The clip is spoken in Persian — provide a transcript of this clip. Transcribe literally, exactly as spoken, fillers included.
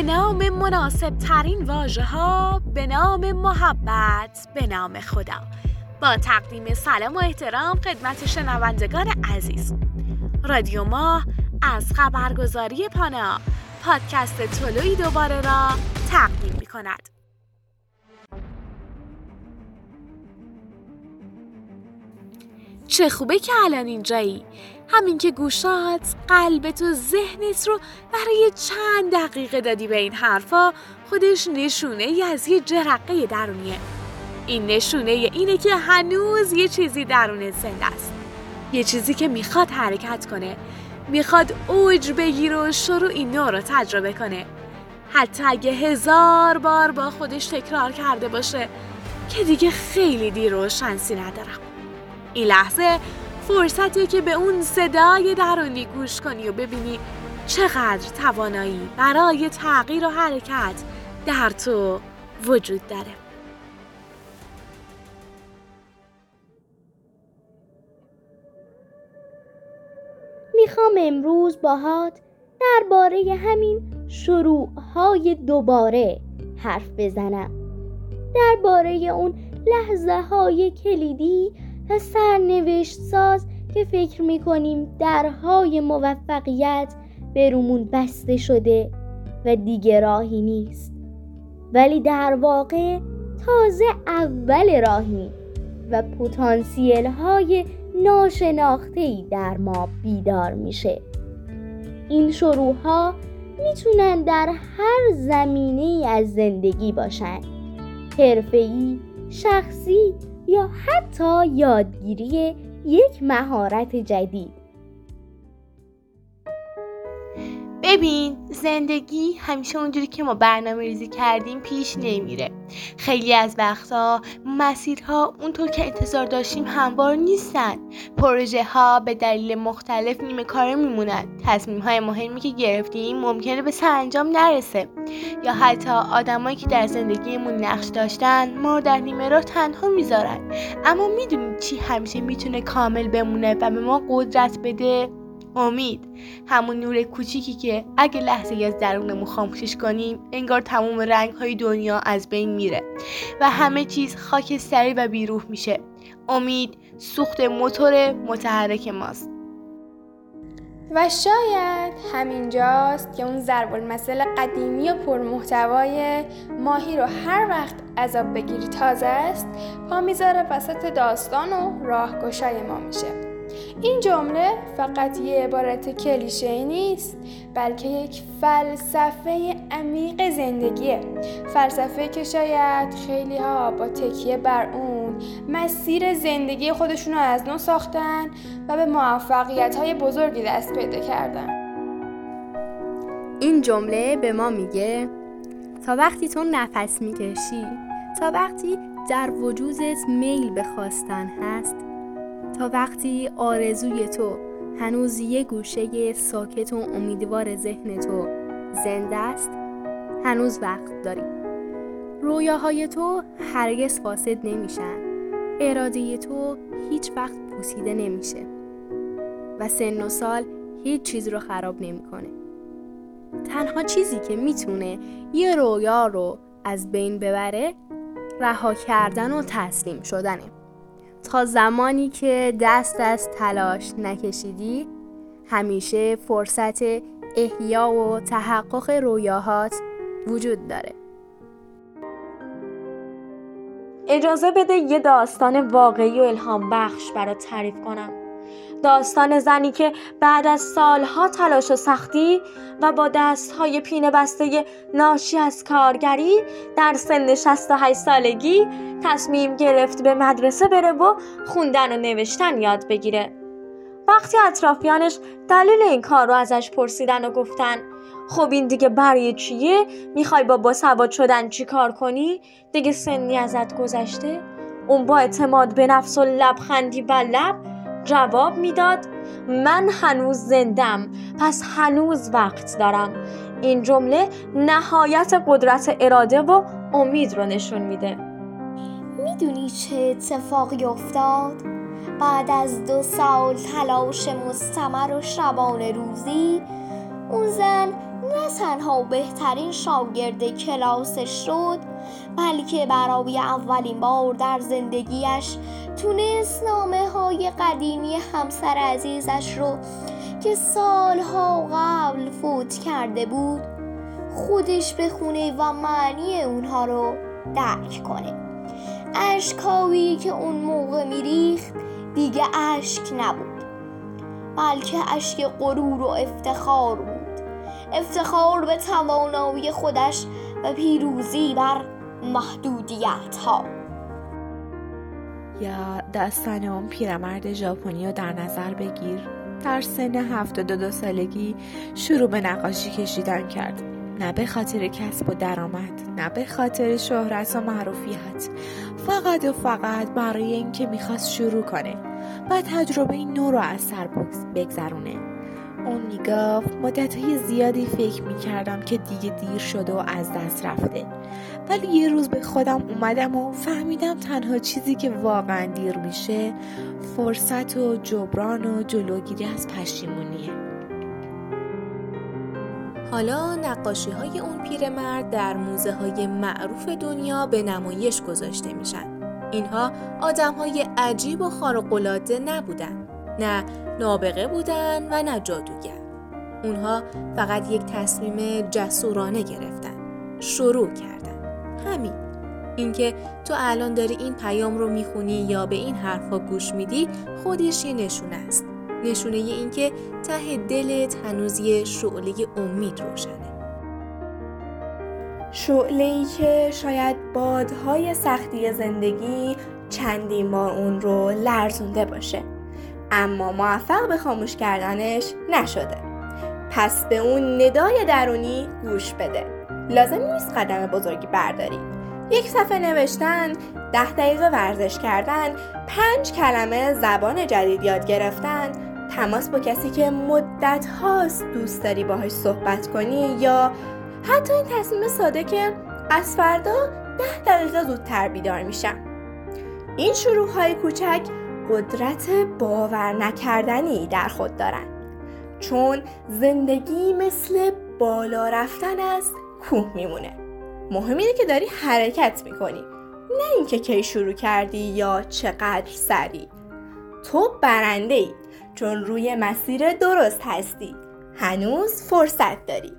نام مناسب ترین واژه ها، به نام محبت، به نام خدا. با تقدیم سلام و احترام خدمت شنوندگان عزیز، رادیو ما از خبرگزاری پانا پادکست طلوعی دوباره را تقدیم می کند. چه خوبه که الان اینجایی، همین که گوشات، قلبت و ذهنت رو برای چند دقیقه دادی به این حرفا، خودش نشونه ای از یه جرقه درونیه. این نشونه اینه که هنوز یه چیزی درونت زنده است، یه چیزی که میخواد حرکت کنه، میخواد اوج بگیره و شروعی نو رو تجربه کنه، حتی اگه هزار بار با خودش تکرار کرده باشه که دیگه خیلی دیر و شانسی ندارم. این لحظه فرصتیه که به اون صدای درونی گوش کنی و ببینی چقدر توانایی برای تغییر و حرکت در تو وجود داره. میخوام امروز باهات درباره همین شروع‌های دوباره حرف بزنم، درباره اون لحظه های کلیدی و سرنوشت ساز که فکر میکنیم درهای موفقیت برومون بسته شده و دیگه راهی نیست، ولی در واقع تازه اول راهی و پتانسیل های ناشناخته‌ای در ما بیدار میشه. این شروع‌ها میتونن در هر زمینه‌ای از زندگی باشن، حرفه‌ای، شخصی یا حتی یادگیری یک مهارت جدید. ببین، زندگی همیشه اونجوری که ما برنامه ریزی کردیم پیش نمیره. خیلی از وقتا مسیرها اونطور که انتظار داشتیم هموار نیستن. پروژه ها به دلیل مختلف نیمه کاره میمونن. تصمیم های مهمی که گرفتیم ممکنه به سرانجام نرسه. یا حتی آدمایی که در زندگیمون نقش داشتن ما رو در نیمه راه تنها میذارن. اما میدونیم چی همیشه میتونه کامل بمونه و به ما قدرت بده؟ امید، همون نور کوچیکی که اگه لحظه از درونمون خاموشش کنیم انگار تمام رنگ‌های دنیا از بین میره و همه چیز خاکستری و بیروح میشه. امید سوخت موتور متحرک ماست. و شاید همینجاست که اون ضرب المثل قدیمی و پرمحتوای ماهی رو هر وقت عذاب بگیری تازه است پا میذاره وسط داستان و راهگشای ما میشه. این جمله فقط یه عبارت کلیشه‌ای نیست، بلکه یک فلسفه عمیق زندگیه. فلسفه که شاید خیلی ها با تکیه بر اون مسیر زندگی خودشون رو از نو ساختن و به موفقیت‌های بزرگی دست پیدا کردن. این جمله به ما میگه تا وقتی تو نفس میکشی، تا وقتی در وجودت میل به خواستن هست، تا وقتی آرزوی تو هنوز یه گوشه ساکت و امیدوار ذهن تو زنده است، هنوز وقت داری. رویاهای تو هرگز فاسد نمیشن، اراده تو هیچ وقت پوسیده نمیشه و سن و سال هیچ چیز رو خراب نمیکنه. تنها چیزی که میتونه یه رویا رو از بین ببره رها کردن و تسلیم شدنه. تا زمانی که دست از تلاش نکشیدی، همیشه فرصت احیا و تحقق رویاهات وجود داره. اجازه بده یه داستان واقعی و الهام بخش برات تعریف کنم. داستان زنی که بعد از سالها تلاش و سختی و با دستهای پینه بسته ناشی از کارگری در سن شصت و هشت سالگی تصمیم گرفت به مدرسه بره و خوندن و نوشتن یاد بگیره. وقتی اطرافیانش دلیل این کار رو ازش پرسیدن و گفتن خب این دیگه برای چیه؟ میخوای با باسواد شدن چی کار کنی؟ دیگه سنی ازت گذشته؟ اون با اعتماد به نفس و لبخندی بر لب جواب میداد من هنوز زندم، پس هنوز وقت دارم. این جمله نهایت قدرت اراده و امید رو نشون میده. میدونی چه اتفاقی افتاد؟ بعد از دو سال تلاش مستمر و شبانه روزی اون زن نه تنها بهترین شاگرد کلاسش شد، بلکه برای اولین بار در زندگیش تونست نامه های قدیمی همسر عزیزش رو که سالها قبل فوت کرده بود خودش بخونه و معنی اونها رو درک کنه. اشکایی که اون موقع میریخت دیگه اشک نبود، بلکه اشک غرور و افتخار بود. افتخار به توانایی خودش و پیروزی بر محدودیت ها. یا داستان اون پیرمرد ژاپنی رو در نظر بگیر. در سن هفتاد و دو سالگی شروع به نقاشی کشیدن کرد، نه به خاطر کسب و درآمد، نه به خاطر شهرت و معروفیت، فقط و فقط برای اینکه میخواست شروع کنه و تجربه نو رو از سر بگذرونه. اون میگفت مدتهای زیادی فکر میکردم که دیگه دیر شده و از دست رفته، ولی یه روز به خودم اومدم و فهمیدم تنها چیزی که واقعا دیر میشه فرصت و جبران و جلوگیری از پشیمونیه. حالا نقاشی های اون پیرمرد در موزه های معروف دنیا به نمایش گذاشته میشن. اینها آدم های عجیب و خارق‌العاده نبودن، نه نابغه بودن و نه جادوگر. اونها فقط یک تصمیم جسورانه گرفتن، شروع کردن. همین. اینکه تو الان داری این پیام رو میخونی یا به این حرفا گوش میدی خودش یه نشونه است. نشونه ی این که ته دلت هنوز یه شعله امید روشنه. شعله‌ای که شاید بادهای سختی زندگی چندین بار اون رو لرزونده باشه، اما موفق به خاموش کردنش نشده. پس به اون ندای درونی گوش بده. لازم نیست قدم بزرگی برداری. یک صفحه نوشتن، ده دقیقه ورزش کردن، پنج کلمه زبان جدید یاد گرفتن، تماس با کسی که مدت هاست دوست داری باهاش صحبت کنی، یا حتی این تصمیم ساده که از فردا ده دقیقه زودتر بیدار میشم. این شروع های کوچک قدرت باور نکردنی در خود دارن، چون زندگی مثل بالا رفتن از کوه میمونه. مهم اینه که داری حرکت میکنی، نه اینکه کی شروع کردی یا چقدر سریع. تو برنده ای، چون روی مسیر درست هستی. هنوز فرصت داری.